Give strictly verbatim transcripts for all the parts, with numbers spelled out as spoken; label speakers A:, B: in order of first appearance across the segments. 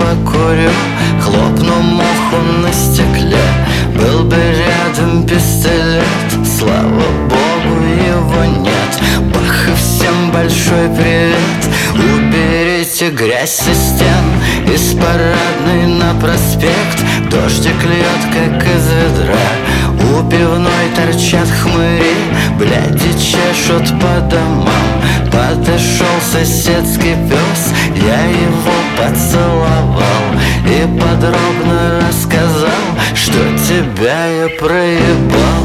A: покурю, хлопну муху на стекле. Был бы рядом пистолет, слава богу, его нет. Бах, и всем большой привет. Уберите грязь со стен, из парадной на проспект. Дождик льет, как из ведра, у пивной торчат хмыри, бляди чешут по домам. Подошел соседский пес, я его поцеловал и подробно рассказал, что тебя я проебал.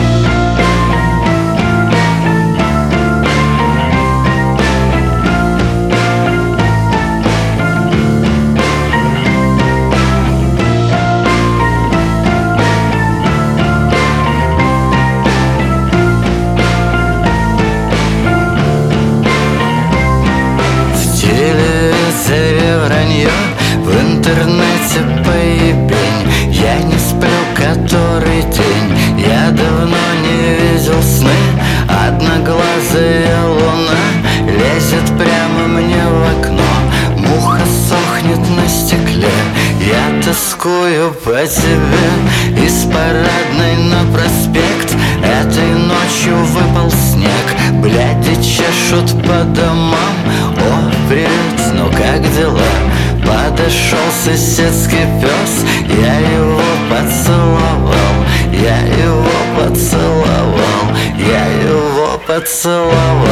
A: В интернете поебень, я не сплю который день. Я давно не видел сны, одноглазая луна лезет прямо мне в окно. Муха сохнет на стекле, я тоскую по тебе. Из парадной на проспект этой ночью выпал снег, бляди чешут по домам. О, привет, ну как дела? Подошел соседский пес, я его поцеловал, я его поцеловал, я его поцеловал.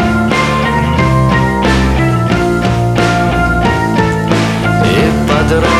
A: The